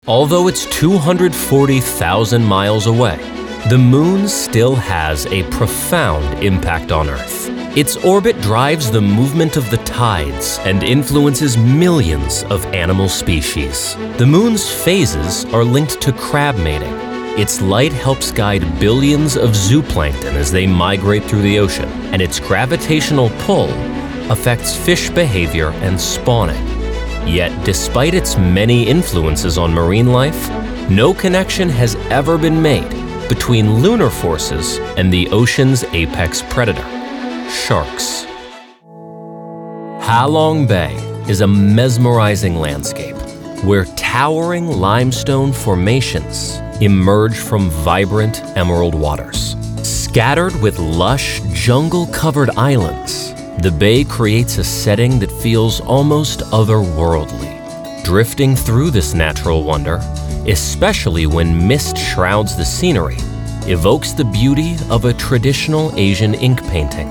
Although it's 240,000 miles away, the Moon still has a profound impact on Earth. Its orbit drives the movement of the tides and influences millions of animal species. The Moon's phases are linked to crab mating. Its light helps guide billions of zooplankton as they migrate through the ocean, and its gravitational pull affects fish behavior and spawning. Yet, despite its many influences on marine life, no connection has ever been made between lunar forces and the ocean's apex predator, sharks. Halong Bay is a mesmerizing landscape where towering limestone formations emerge from vibrant emerald waters. Scattered with lush, jungle-covered islands, the bay creates a setting that feels almost otherworldly. Drifting through this natural wonder, especially when mist shrouds the scenery, evokes the beauty of a traditional Asian ink painting.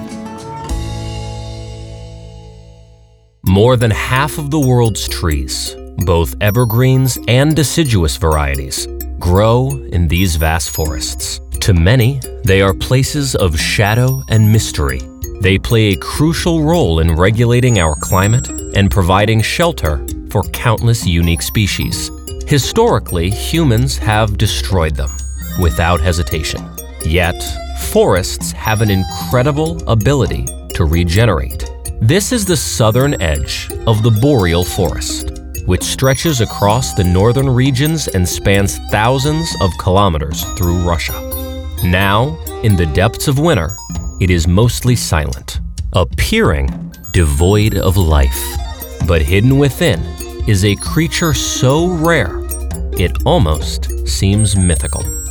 More than half of the world's trees, both evergreens and deciduous varieties, grow in these vast forests. To many, they are places of shadow and mystery. They play a crucial role in regulating our climate and providing shelter for countless unique species. Historically, humans have destroyed them without hesitation. Yet, forests have an incredible ability to regenerate. This is the southern edge of the boreal forest, which stretches across the northern regions and spans thousands of kilometers through Russia. Now, in the depths of winter, it is mostly silent, appearing devoid of life. But hidden within is a creature so rare, it almost seems mythical.